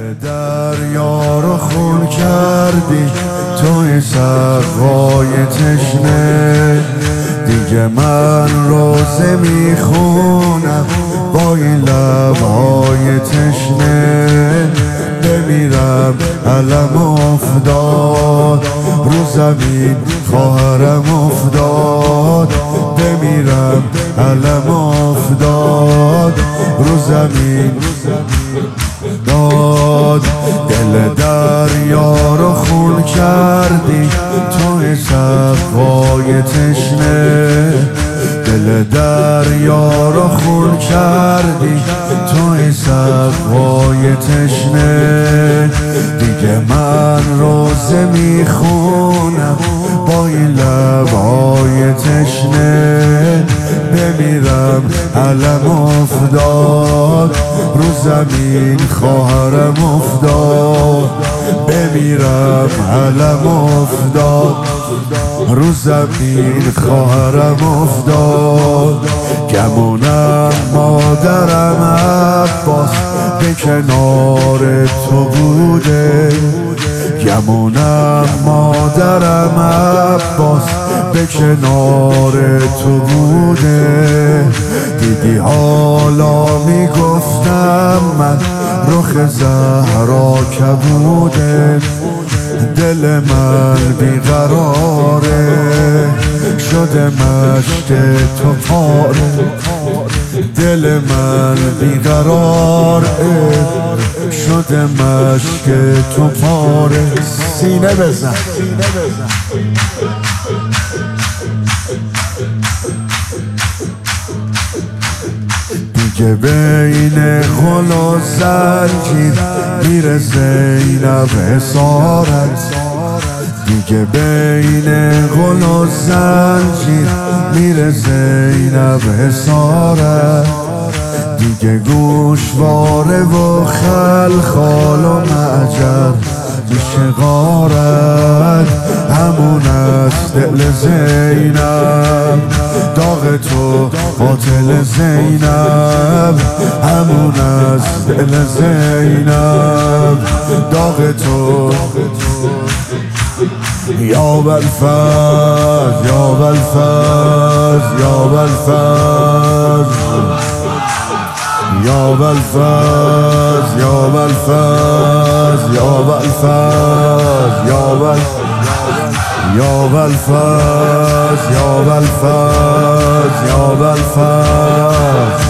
دل دریا رو خون کردی توی سقای تشنه. دیگه من روزه میخونم با این لبهای تشنه. بمیرم علم افتاد رو زمین خواهرم افتاد. بمیرم علم افتاد رو زمین داد. دل دریا رو خون کردی توی سقای تشنه. دل دریا رو خون کردی توی سقای تشنه. دیگه من روزه میخونم با این لبهای تشنه. بمیرم علم افتاد رو زمین خواهرم افتاد. بمیرم علم افتاد رو زمین خواهرم افتاد. گمونم مادرم عباس به کنار تو بوده. گمونم مادرم عباس به کنار تو بوده. دیدی حالا میگفتم من رخ زهرا کبوده. دل من بیقراره شده مشت تو پاره. دل من بیقراره شده مشت تو پاره. سینه بزن دیگه بین غل و زنجیر میره زینب اسارت. دیگه بین غل و زنجیر میره زینب اسارت. دیگه گوشواره و خلخال و معجر میشه غارت. همون از دل زینب داغ تو قاتل زینب. همون از دل زینب داغ تو. یا بالفضل یا بالفضل یا بالفضل یا بالفضل یا بالفضل یا بالفضل یا بالفضل یا بالفضل یا بالفضل یا بالفضل.